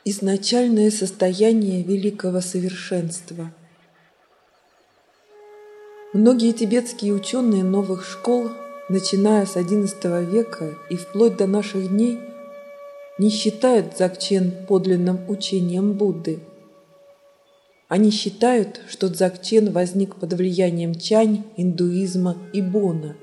Изначальное состояние великого совершенства. Многие тибетские ученые новых школ, начиная с XI века и вплоть до наших дней, не считают дзогчен подлинным учением Будды. Они считают, что дзогчен возник под влиянием чань, индуизма и бона.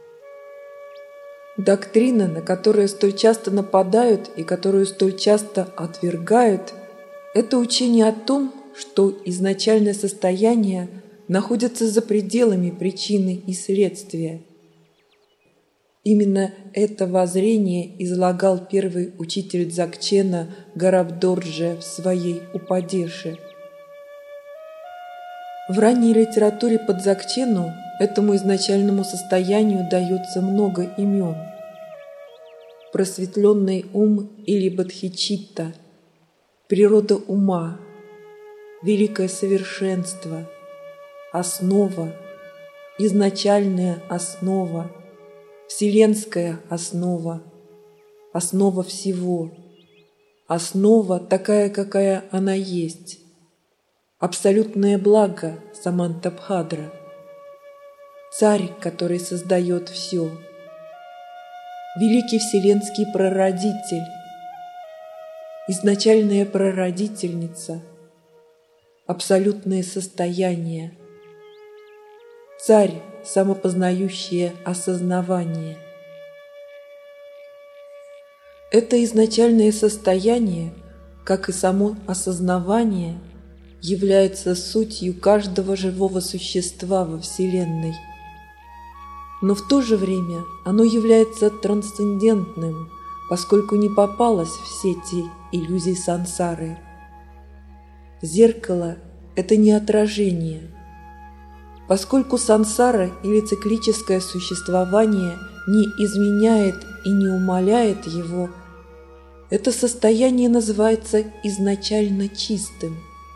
Доктрина, на которую столь часто нападают и которую столь часто отвергают, это учение о том, что изначальное состояние находится за пределами причины и следствия. Именно это воззрение излагал первый учитель дзогчена Гарабдорджа в своей Упадеше. В ранней литературе по дзогчену этому изначальному состоянию дается много имен. Просветленный ум или бодхичитта, природа ума, великое совершенство, основа, изначальная основа, вселенская основа, основа всего, основа такая, какая она есть, абсолютное благо Самантабхадра, царь, который создает все, великий вселенский прародитель, изначальная прародительница, абсолютное состояние, царь, самопознающее осознавание. Это изначальное состояние, как и само осознавание, является сутью каждого живого существа во Вселенной. Но в то же время оно является трансцендентным, поскольку не попалось в сети иллюзий сансары. Зеркало – это не отражение. Поскольку сансара или циклическое существование не изменяет и не умаляет его, это состояние называется изначально чистым.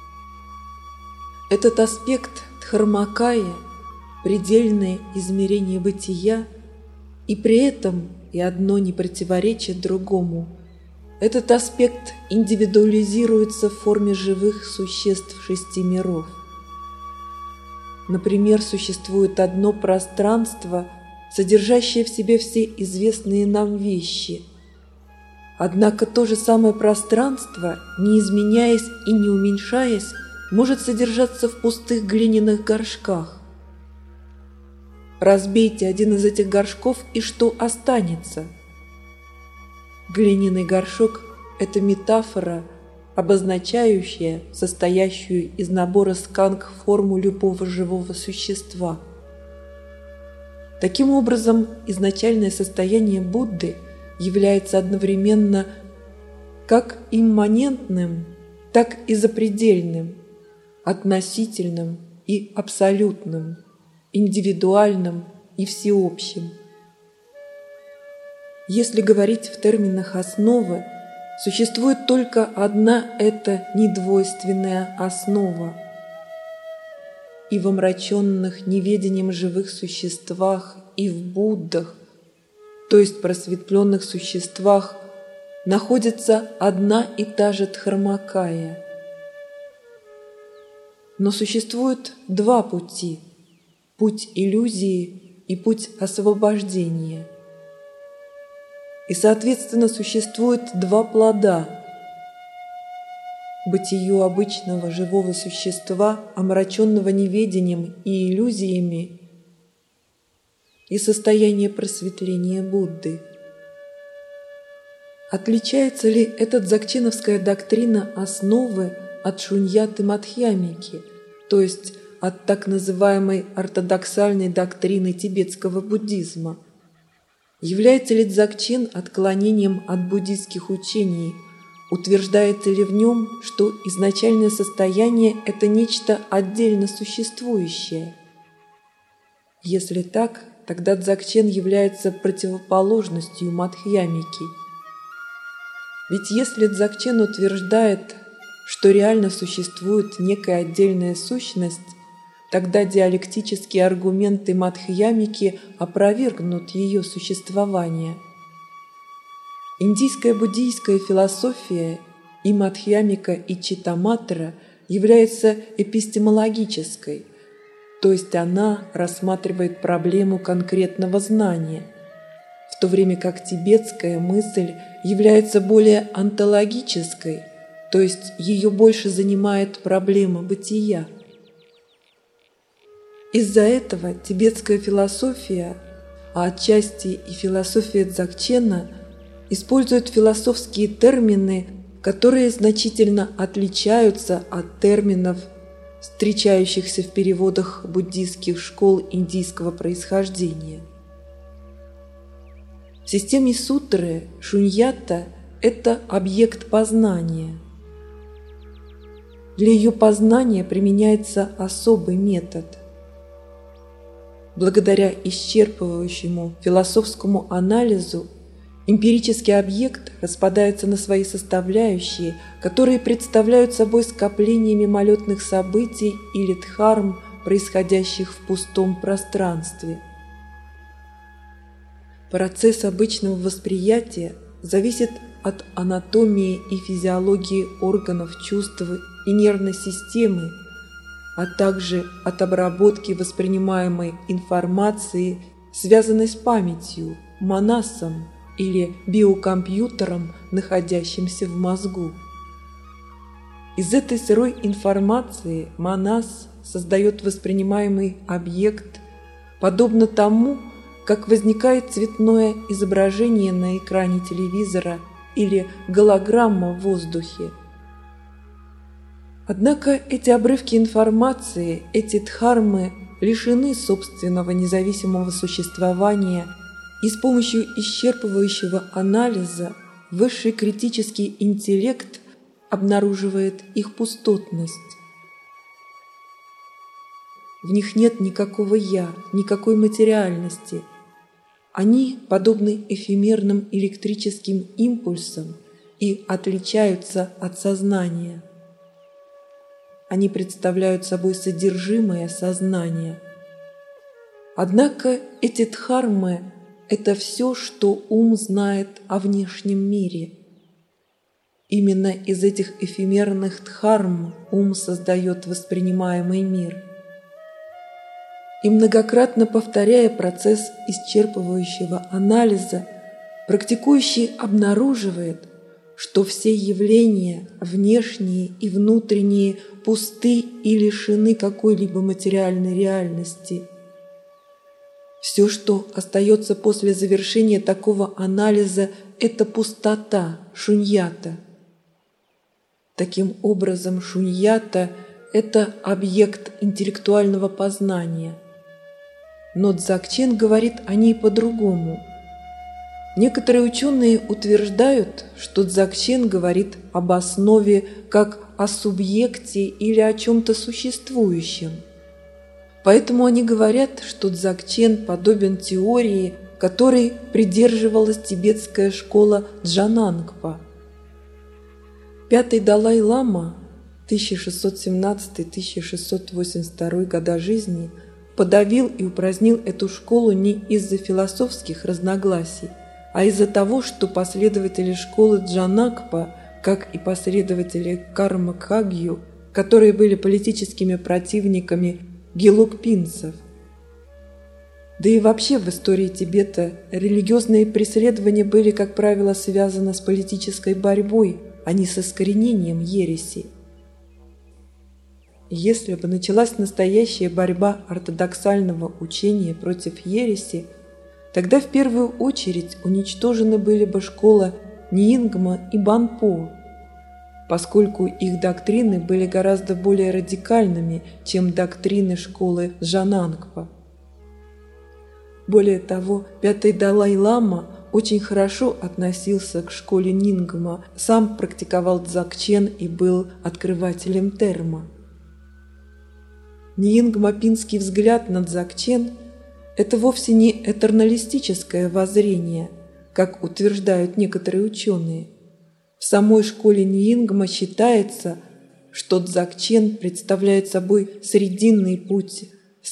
Этот аспект дхармакая – предельное измерение бытия, и при этом и одно не противоречит другому. Этот аспект индивидуализируется в форме живых существ 6 миров. Например, существует одно пространство, содержащее в себе все известные нам вещи. Однако то же самое пространство, не изменяясь и не уменьшаясь, может содержаться в пустых глиняных горшках. Разбейте один из этих горшков, и что останется? Глиняный горшок – это метафора, обозначающая состоящую из набора сканг форму любого живого существа. Таким образом, изначальное состояние Будды является одновременно как имманентным, так и запредельным, относительным и абсолютным, индивидуальным и всеобщим. Если говорить в терминах основы, существует только одна эта недвойственная основа. И в омраченных неведением живых существах, и в Буддах, то есть просветленных существах, находится одна и та же дхармакая. Но существует два пути – путь иллюзии и путь освобождения. И, соответственно, существует два плода – бытию обычного живого существа, омраченного неведением и иллюзиями, и состояние просветления Будды. Отличается ли эта дзогченовская доктрина основы от шуньяты мадхьямики, то есть от так называемой ортодоксальной доктрины тибетского буддизма? Является ли дзогчен отклонением от буддийских учений? Утверждается ли в нем, что изначальное состояние – это нечто отдельно существующее? Если так, тогда дзогчен является противоположностью мадхьямики. Ведь если дзогчен утверждает, что реально существует некая отдельная сущность, тогда диалектические аргументы мадхьямики опровергнут ее существование. Индийская буддийская философия и Мадхьямика и Читтаматра является эпистемологической, то есть она рассматривает проблему конкретного знания, в то время как тибетская мысль является более онтологической, то есть ее больше занимает проблема бытия. Из-за этого тибетская философия, а отчасти и философия Дзогчена, используют философские термины, которые значительно отличаются от терминов, встречающихся в переводах буддийских школ индийского происхождения. В системе сутры шуньята – это объект познания. Для ее познания применяется особый метод. Благодаря исчерпывающему философскому анализу эмпирический объект распадается на свои составляющие, которые представляют собой скопление мимолетных событий или дхарм, происходящих в пустом пространстве. Процесс обычного восприятия зависит от анатомии и физиологии органов чувств и нервной системы, а также от обработки воспринимаемой информации, связанной с памятью, манасом или биокомпьютером, находящимся в мозгу. Из этой сырой информации манас создает воспринимаемый объект, подобно тому, как возникает цветное изображение на экране телевизора или голограмма в воздухе. Однако эти обрывки информации, эти дхармы лишены собственного независимого существования, и с помощью исчерпывающего анализа высший критический интеллект обнаруживает их пустотность. В них нет никакого «я», никакой материальности. Они подобны эфемерным электрическим импульсам и отличаются от сознания. Они представляют собой содержимое сознания. Однако эти дхармы – это все, что ум знает о внешнем мире. Именно из этих эфемерных дхарм ум создает воспринимаемый мир. И многократно повторяя процесс исчерпывающего анализа, практикующий обнаруживает, что все явления, внешние и внутренние, пусты и лишены какой-либо материальной реальности. Все, что остается после завершения такого анализа, это пустота, шуньята. Таким образом, шуньята – это объект интеллектуального познания. Но Дзогчен говорит о ней по-другому. Некоторые ученые утверждают, что Дзогчен говорит об основе как о субъекте или о чем-то существующем. Поэтому они говорят, что Дзогчен подобен теории, которой придерживалась тибетская школа Джанангпа. Пятый Далай-лама 1617-1682 года жизни подавил и упразднил эту школу не из-за философских разногласий, а из-за того, что последователи школы Джанангпа, как и последователи Карма-Кагью, которые были политическими противниками гелокпинцев. Да и вообще в истории Тибета религиозные преследования были, как правило, связаны с политической борьбой, а не с искоренением ереси. Если бы началась настоящая борьба ортодоксального учения против ереси, тогда в первую очередь уничтожены были бы школа Ньингма и Банпо, поскольку их доктрины были гораздо более радикальными, чем доктрины школы Джанангпа. Более того, пятый Далай-лама очень хорошо относился к школе Нингма, сам практиковал Дзогчен и был открывателем терма. Ньингмапинский взгляд на Дзогчен – это вовсе не этерналистическое воззрение, как утверждают некоторые ученые. В самой школе Ньингма считается, что Дзогчен представляет собой срединный путь,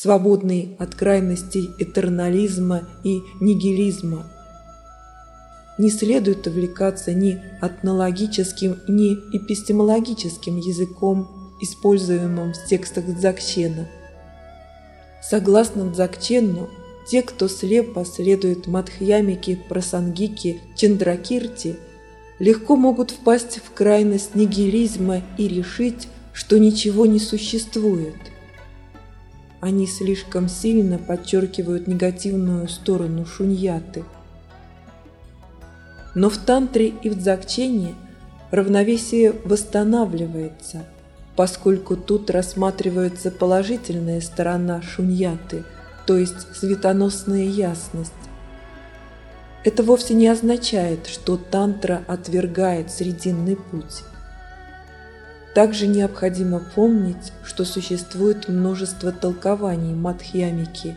свободный от крайностей этернализма и нигилизма. не следует увлекаться ни этнологическим, ни эпистемологическим языком, используемым в текстах Дзогчена. Согласно Дзогчену, те, кто слепо следует Мадхьямике, Прасангике, Чандракирти, легко могут впасть в крайность нигилизма и решить, что ничего не существует. Они слишком сильно подчеркивают негативную сторону шуньяты. Но в тантре и в дзогчене равновесие восстанавливается, поскольку тут рассматривается положительная сторона шуньяты, то есть светоносная ясность. Это вовсе не означает, что тантра отвергает срединный путь. Также необходимо помнить, что существует множество толкований Мадхьямики.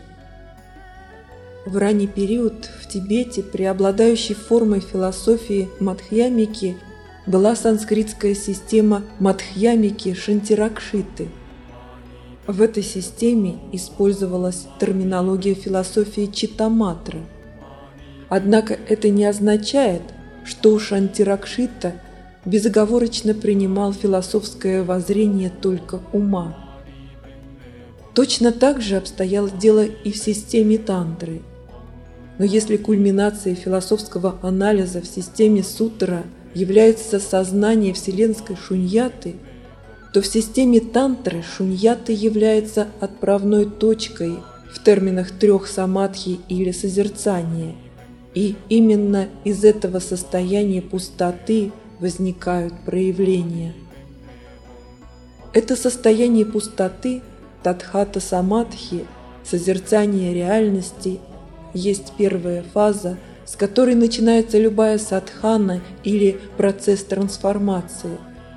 В ранний период в Тибете преобладающей формой философии Мадхьямики была санскритская система Мадхьямики Шантиракшиты. В этой системе использовалась терминология философии Читтаматра. Однако это не означает, что Шантиракшита безоговорочно принимал философское воззрение только ума. Точно так же обстояло дело и в системе тантры. Но если кульминацией философского анализа в системе сутра является сознание вселенской шуньяты, то в системе тантры шуньята является отправной точкой в терминах трех самадхи или созерцания, и именно из этого состояния пустоты возникают проявления. Это состояние пустоты, тадхата самадхи, созерцание реальности, есть первая фаза, с которой начинается любая садхана или процесс трансформации.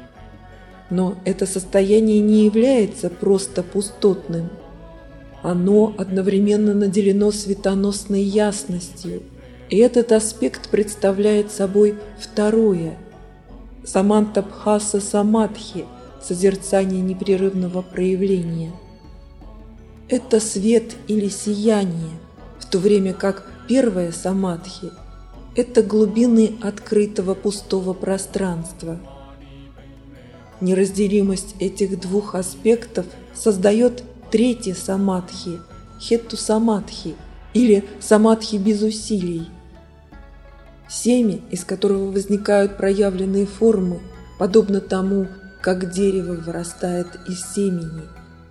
Но это состояние не является просто пустотным. Оно одновременно наделено светоносной ясностью, и этот аспект представляет собой второе – самантабхаса самадхи, созерцание непрерывного проявления. Это свет или сияние, в то время как первое самадхи – это глубины открытого пустого пространства. Неразделимость этих двух аспектов создает третье самадхи – хетту самадхи или самадхи без усилий. Семя, из которого возникают проявленные формы, подобно тому, как дерево вырастает из семени.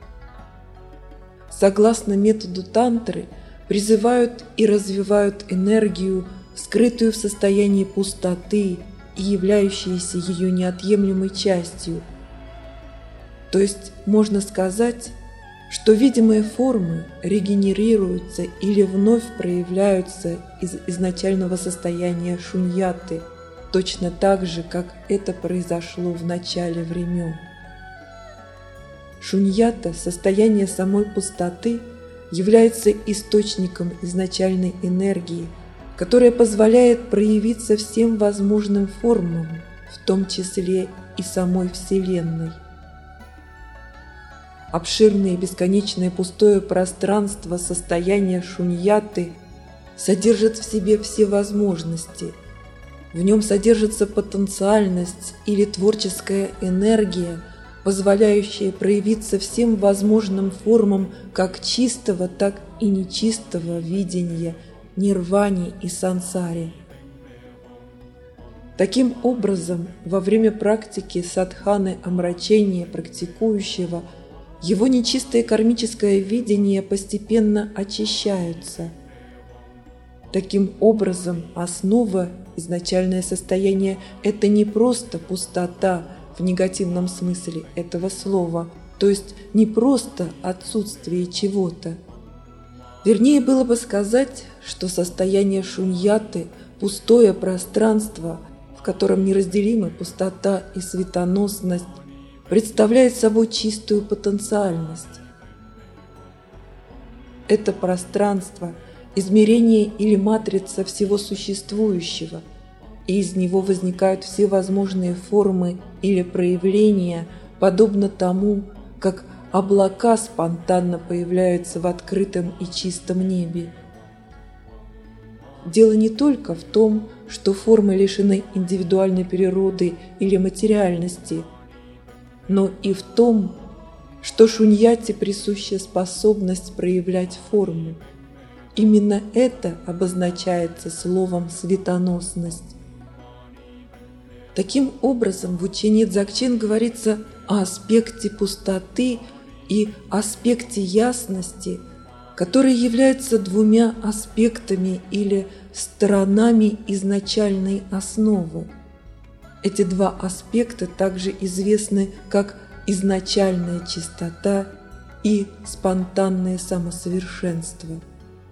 Согласно методу тантры, призывают и развивают энергию, скрытую в состоянии пустоты и являющуюся ее неотъемлемой частью. То есть можно сказать, что видимые формы регенерируются или вновь проявляются из изначального состояния шуньяты, точно так же, как это произошло в начале времен. Шуньята, состояние самой пустоты, является источником изначальной энергии, которая позволяет проявиться всем возможным формам, в том числе и самой Вселенной. Обширное и бесконечное пустое пространство состояния шуньяты содержит в себе все возможности. В нем содержится потенциальность или творческая энергия, позволяющая проявиться всем возможным формам как чистого, так и нечистого видения, нирване и сансаре. Таким образом, во время практики садханы омрачения практикующего его нечистое кармическое видение постепенно очищаются. Таким образом, основа, изначальное состояние – это не просто пустота в негативном смысле этого слова, то есть не просто отсутствие чего-то. Вернее было бы сказать, что состояние шуньяты – пустое пространство, в котором неразделимы пустота и светоносность, представляет собой чистую потенциальность. Это пространство – измерение или матрица всего существующего, и из него возникают все возможные формы или проявления, подобно тому, как облака спонтанно появляются в открытом и чистом небе. Дело не только в том, что формы лишены индивидуальной природы или материальности, но и в том, что шуньяте присуща способность проявлять форму. Именно это обозначается словом «светоносность». Таким образом, в учении Дзогчен говорится о аспекте пустоты и аспекте ясности, которые являются двумя аспектами или сторонами изначальной основы. Эти два аспекта также известны как изначальная чистота и спонтанное самосовершенство.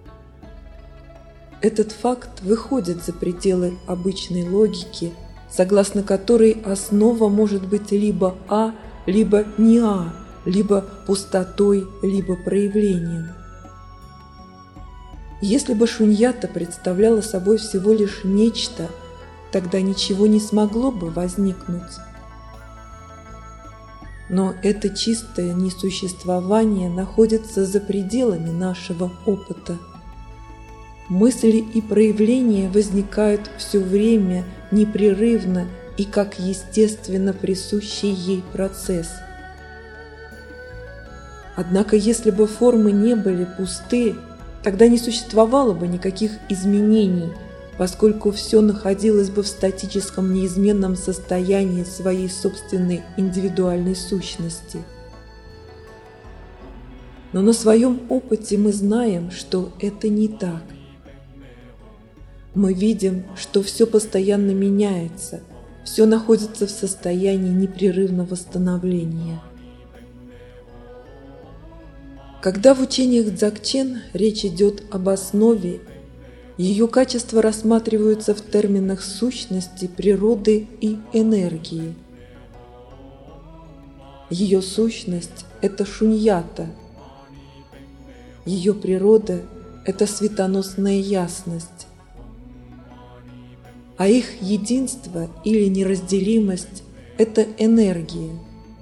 Этот факт выходит за пределы обычной логики, согласно которой основа может быть либо А, либо не А, либо пустотой, либо проявлением. Если бы шуньята представляла собой всего лишь нечто, тогда ничего не смогло бы возникнуть. Но это чистое несуществование находится за пределами нашего опыта. Мысли и проявления возникают все время непрерывно и как естественно присущий ей процесс. Однако, если бы формы не были пусты, тогда не существовало бы никаких изменений, поскольку все находилось бы в статическом неизменном состоянии своей собственной индивидуальной сущности. Но на своем опыте мы знаем, что это не так. Мы видим, что все постоянно меняется, все находится в состоянии непрерывного становления. Когда в учениях Дзогчен речь идет об основе, ее качества рассматриваются в терминах сущности, природы и энергии. Ее сущность – это шуньята. Ее природа – это светоносная ясность. А их единство или неразделимость – это энергия.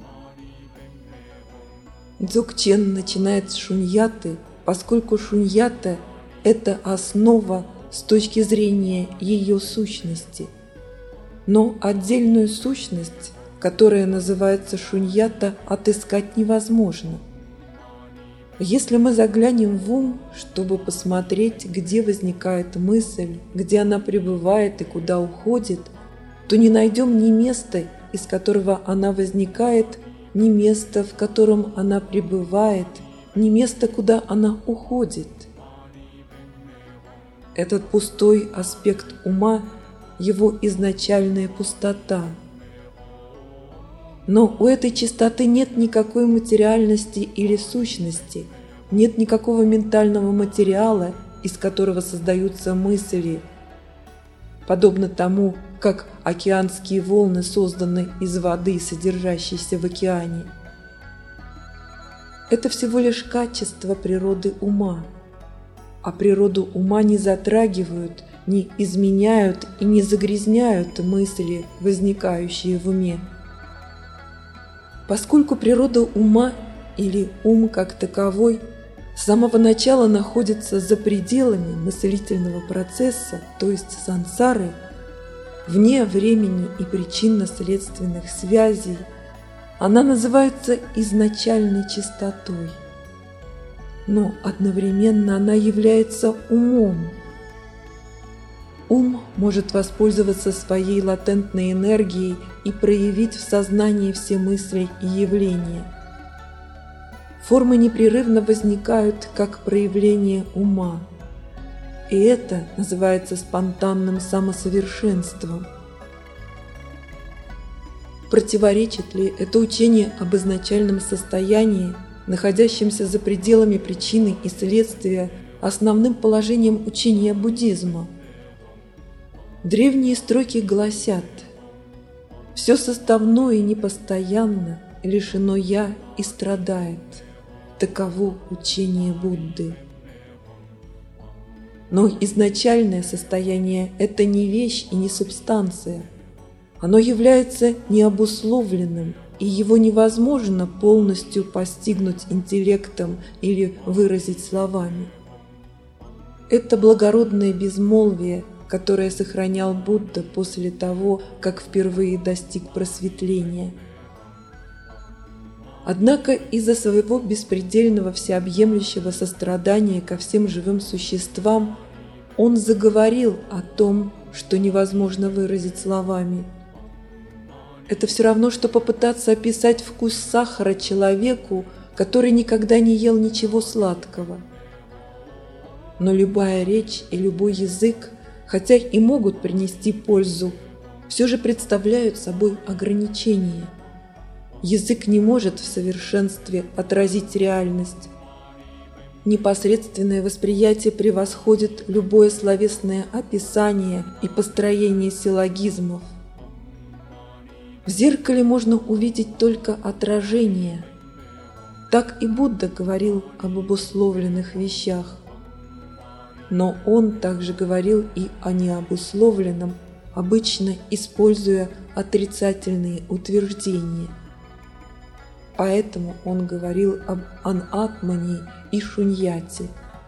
Дзогчен начинает с шуньяты, поскольку шуньята – это основа с точки зрения ее сущности. Но отдельную сущность, которая называется шуньята, отыскать невозможно. Если мы заглянем в ум, чтобы посмотреть, где возникает мысль, где она пребывает и куда уходит, то не найдем ни места, из которого она возникает, ни места, в котором она пребывает, ни места, куда она уходит. Этот пустой аспект ума – его изначальная пустота. Но у этой чистоты нет никакой материальности или сущности, нет никакого ментального материала, из которого создаются мысли, подобно тому, как океанские волны созданы из воды, содержащейся в океане. Это всего лишь качество природы ума, а природу ума не затрагивают, не изменяют и не загрязняют мысли, возникающие в уме. Поскольку природа ума или ум как таковой с самого начала находится за пределами мыслительного процесса, то есть сансары, вне времени и причинно-следственных связей, она называется изначальной чистотой. Но одновременно она является умом. Ум может воспользоваться своей латентной энергией и проявить в сознании все мысли и явления. Формы непрерывно возникают как проявление ума, и это называется спонтанным самосовершенством. Противоречит ли это учение об изначальном состоянии, находящемся за пределами причины и следствия, основным положением учения буддизма? Древние строки гласят: «Все составное и непостоянно, лишено «я» и страдает». Таково учение Будды. Но изначальное состояние – это не вещь и не субстанция. Оно является необусловленным, и его невозможно полностью постигнуть интеллектом или выразить словами. Это благородное безмолвие, которое сохранял Будда после того, как впервые достиг просветления. Однако из-за своего беспредельного всеобъемлющего сострадания ко всем живым существам он заговорил о том, что невозможно выразить словами. Это все равно, что попытаться описать вкус сахара человеку, который никогда не ел ничего сладкого. Но любая речь и любой язык, хотя и могут принести пользу, все же представляют собой ограничения. Язык не может в совершенстве отразить реальность. Непосредственное восприятие превосходит любое словесное описание и построение силлогизмов. В зеркале можно увидеть только отражение. Так и Будда говорил об обусловленных вещах. Но он также говорил и о необусловленном, обычно используя отрицательные утверждения. Поэтому он говорил об анатмане и шуньяте.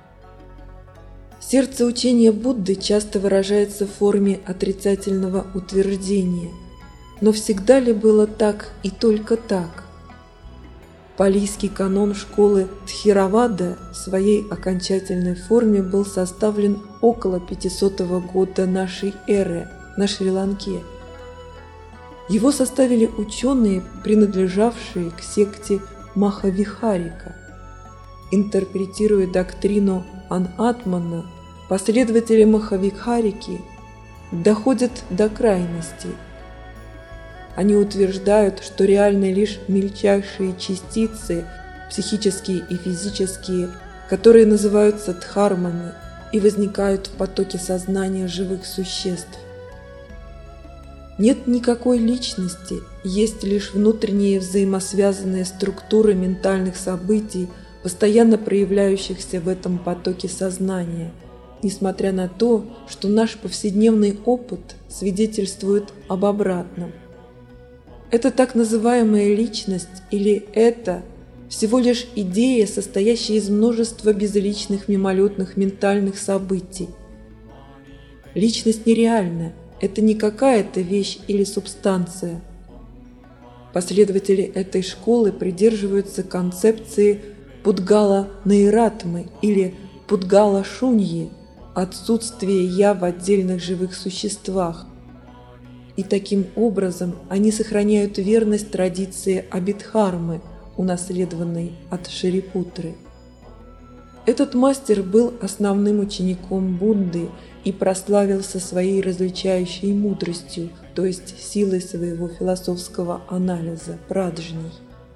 Сердце учения Будды часто выражается в форме отрицательного утверждения. Но всегда ли было так и только так? Палийский канон школы Тхеравада в своей окончательной форме был составлен около 500 года нашей эры на Шри-Ланке. Его составили ученые, принадлежавшие к секте Махавихарика. Интерпретируя доктрину анатмана, последователи Махавихарики доходят до крайности. Они утверждают, что реальны лишь мельчайшие частицы, психические и физические, которые называются дхармами и возникают в потоке сознания живых существ. Нет никакой личности, есть лишь внутренние взаимосвязанные структуры ментальных событий, постоянно проявляющихся в этом потоке сознания, несмотря на то, что наш повседневный опыт свидетельствует об обратном. Это так называемая личность или это всего лишь идея, состоящая из множества безличных мимолетных ментальных событий. Личность нереальна. Это не какая-то вещь или субстанция. Последователи этой школы придерживаются концепции Пудгала-Найратмы или Пудгала-Шуньи, отсутствия «я» в отдельных живых существах. И таким образом они сохраняют верность традиции Абидхармы, унаследованной от Шарипутры. Этот мастер был основным учеником Будды и прославился своей различающей мудростью, то есть силой своего философского анализа, праджней.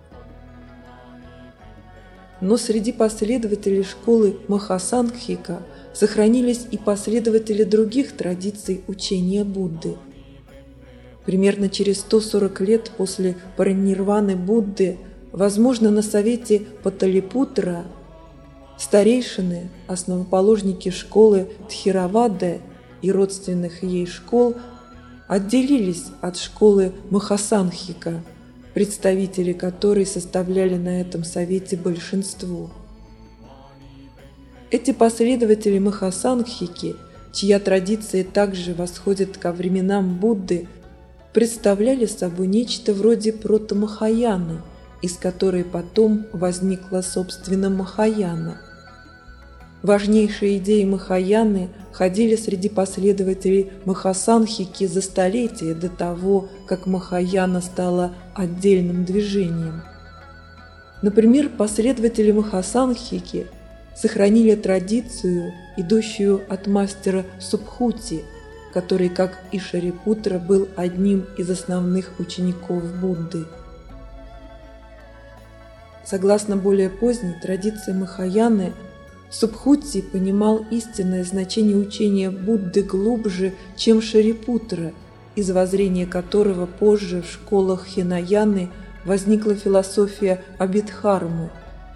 Но среди последователей школы Махасангхика сохранились и последователи других традиций учения Будды. Примерно через 140 лет после паринирваны Будды, возможно, на совете Паталипутра, старейшины, основоположники школы Тхеравады и родственных ей школ отделились от школы Махасангхика, представители которой составляли на этом совете большинство. Эти последователи Махасангхики, чья традиция также восходит ко временам Будды, представляли собой нечто вроде протомахаяны, из которой потом возникла, собственно, Махаяна. Важнейшие идеи Махаяны ходили среди последователей Махасангхики за столетия до того, как Махаяна стала отдельным движением. Например, последователи Махасангхики сохранили традицию, идущую от мастера Субхути, который, как и Шарипутра, был одним из основных учеников Будды. Согласно более поздней традиции Махаяны, Субхути понимал истинное значение учения Будды глубже, чем Шарипутра, из воззрения которого позже в школах Хинаяны возникла философия Абидхармы.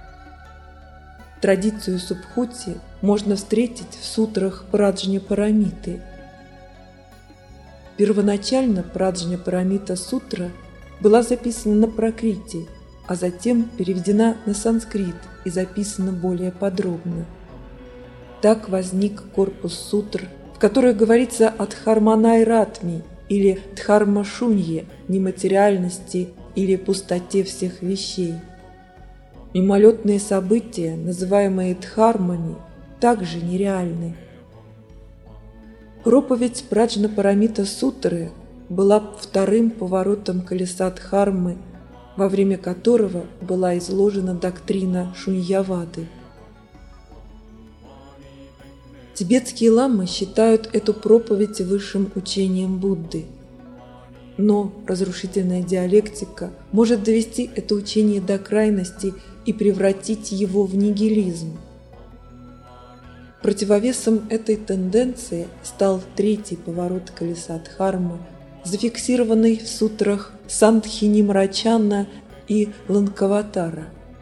Традицию Субхути можно встретить в сутрах Праджня-парамиты. Первоначально Праджня-парамита-сутра была записана на Пракрите, а затем переведена на санскрит и записана более подробно. Так возник корпус сутр, в которых говорится о Дхарманайратме или Дхарма-шунье, нематериальности или пустоте всех вещей. Мимолетные события, называемые дхармами, также нереальны. Проповедь Праджнапарамита-сутры была вторым поворотом колеса Дхармы, во время которого была изложена доктрина Шуньявады. Тибетские ламы считают эту проповедь высшим учением Будды, но разрушительная диалектика может довести это учение до крайности и превратить его в нигилизм. Противовесом этой тенденции стал третий поворот колеса Дхармы, зафиксированный в сутрах Сандхини-Мрачана и Ланкаватара.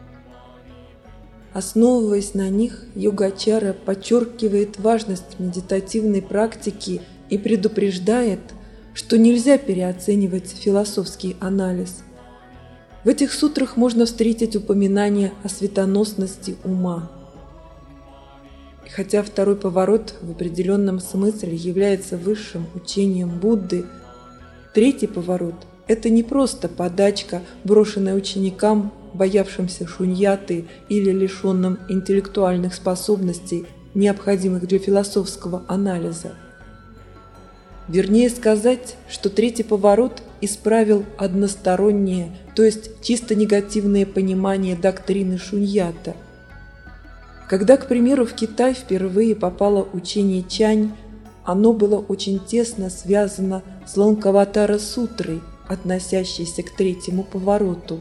Основываясь на них, йогачара подчеркивает важность медитативной практики и предупреждает, что нельзя переоценивать философский анализ. В этих сутрах можно встретить упоминание о светоносности ума. И хотя второй поворот в определенном смысле является высшим учением Будды, третий поворот – это не просто подачка, брошенная ученикам, боявшимся шуньяты или лишенным интеллектуальных способностей, необходимых для философского анализа. Вернее сказать, что третий поворот исправил одностороннее, то есть чисто негативное понимание доктрины шуньята. Когда, к примеру, в Китай впервые попало учение Чань, оно было очень тесно связано с Ланкаватара-сутрой, относящейся к третьему повороту.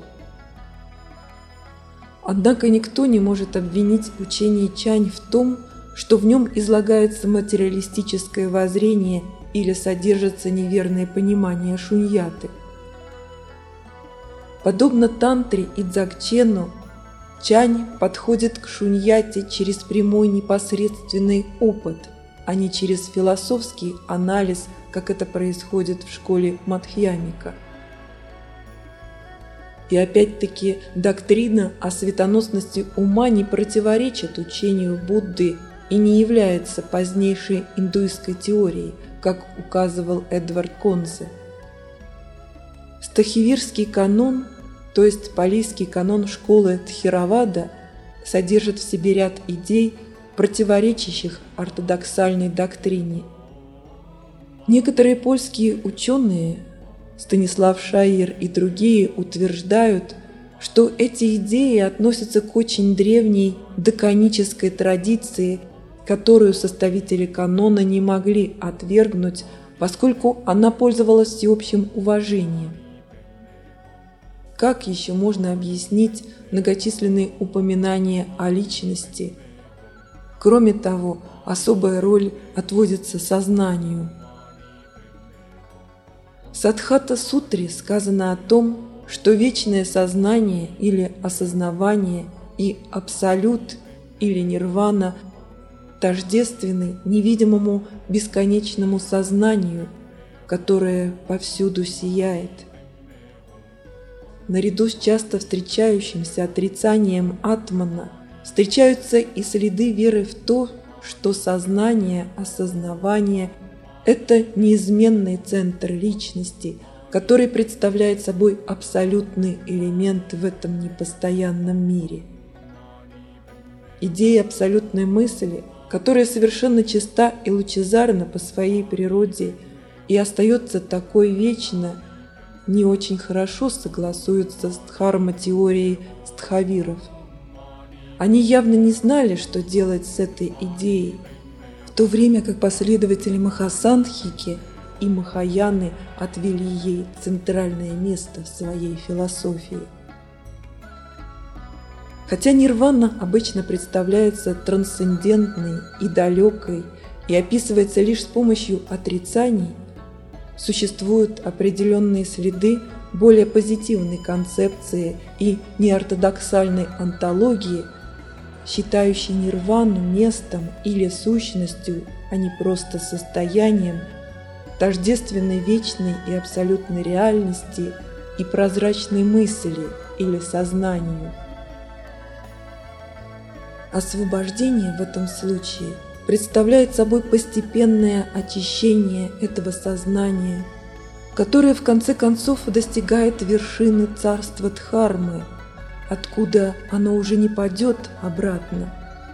Однако никто не может обвинить учение Чань в том, что в нем излагается материалистическое воззрение или содержится неверное понимание шуньяты. Подобно тантре и дзогчену, Чань подходит к шуньяте через прямой непосредственный опыт, а не через философский анализ, как это происходит в школе Мадхьямика. И опять-таки доктрина о светоносности ума не противоречит учению Будды и не является позднейшей индуистской теорией, как указывал Эдвард Конзе. Стахивирский канон, то есть палийский канон школы Тхеравада, содержит в себе ряд идей, противоречащих ортодоксальной доктрине. Некоторые польские ученые, Станислав Шайер и другие, утверждают, что эти идеи относятся к очень древней доканической традиции, которую составители канона не могли отвергнуть, поскольку она пользовалась всеобщим уважением. Как еще можно объяснить многочисленные упоминания о личности? Кроме того, особая роль отводится сознанию. В Садхата-сутре сказано о том, что вечное сознание или осознавание и абсолют или нирвана тождественны невидимому бесконечному сознанию, которое повсюду сияет. Наряду с часто встречающимся отрицанием атмана встречаются и следы веры в то, что сознание, осознавание – это неизменный центр личности, который представляет собой абсолютный элемент в этом непостоянном мире. Идея абсолютной мысли, которая совершенно чиста и лучезарна по своей природе и остается такой вечно, не очень хорошо согласуется с дхарма-теорией стхавиров. Они явно не знали, что делать с этой идеей, в то время как последователи Махасандхики и Махаяны отвели ей центральное место в своей философии. Хотя нирвана обычно представляется трансцендентной и далекой и описывается лишь с помощью отрицаний, существуют определенные следы более позитивной концепции и неортодоксальной онтологии, считающей нирвану местом или сущностью, а не просто состоянием, тождественной вечной и абсолютной реальности и прозрачной мысли или сознанию. Освобождение в этом случае представляет собой постепенное очищение этого сознания, которое в конце концов достигает вершины царства Дхармы, откуда оно уже не падет обратно.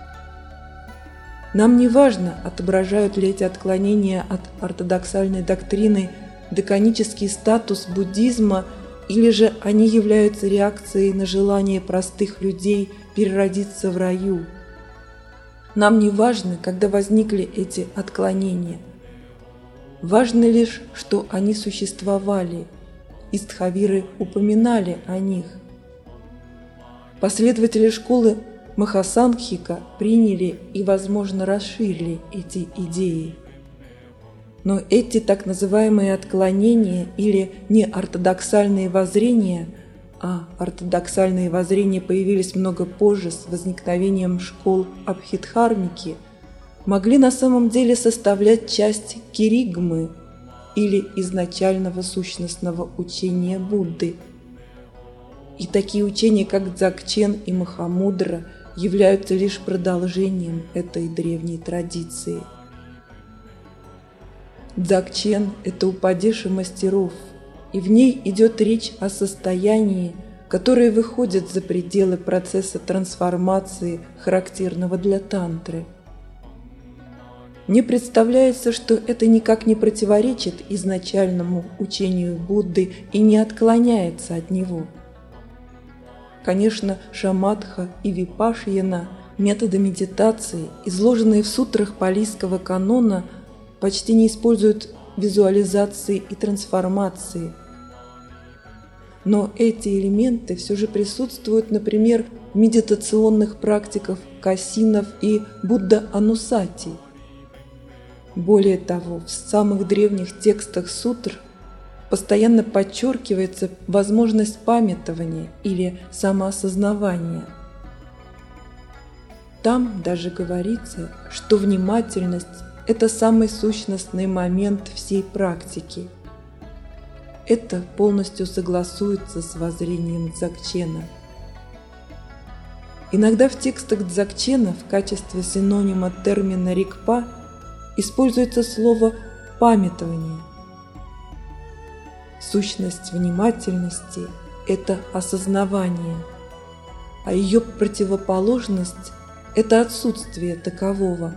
Нам не важно, отображают ли эти отклонения от ортодоксальной доктрины деканический статус буддизма, или же они являются реакцией на желание простых людей переродиться в раю. Нам не важно, когда возникли эти отклонения. Важно лишь, что они существовали, и стхавиры упоминали о них. Последователи школы Махасангхика приняли и, возможно, расширили эти идеи. Но эти так называемые отклонения или неортодоксальные воззрения, а ортодоксальные воззрения появились много позже с возникновением школ Абхидхармики, могли на самом деле составлять часть киригмы или изначального сущностного учения Будды. И такие учения, как Дзогчен и Махамудра, являются лишь продолжением этой древней традиции. Дзогчен – это упадеша мастеров, и в ней идет речь о состоянии, которое выходит за пределы процесса трансформации, характерного для тантры. Мне представляется, что это никак не противоречит изначальному учению Будды и не отклоняется от него. Конечно, шаматха и випашьяна, методы медитации, изложенные в сутрах палийского канона, почти не используют визуализации и трансформации. Но эти элементы все же присутствуют, например, в медитационных практиках касинов и Будда-анусати. Более того, в самых древних текстах сутр постоянно подчеркивается возможность памятования или самоосознавания. Там даже говорится, что внимательность – это самый сущностный момент всей практики. Это полностью согласуется с воззрением Дзогчена. Иногда в текстах Дзогчена в качестве синонима термина рикпа используется слово «памятование». Сущность внимательности – это осознавание, а ее противоположность – это отсутствие такового.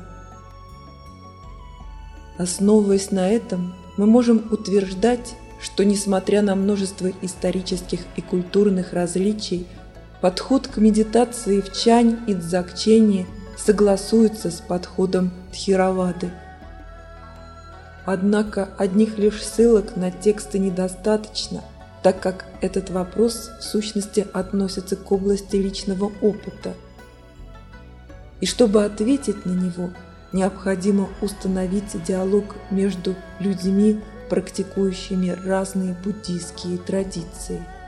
Основываясь на этом, мы можем утверждать, что, несмотря на множество исторических и культурных различий, подход к медитации в чань и дзогчене согласуется с подходом Тхеравады. Однако одних лишь ссылок на тексты недостаточно, так как этот вопрос в сущности относится к области личного опыта. И чтобы ответить на него, необходимо установить диалог между людьми, практикующими разные буддийские традиции.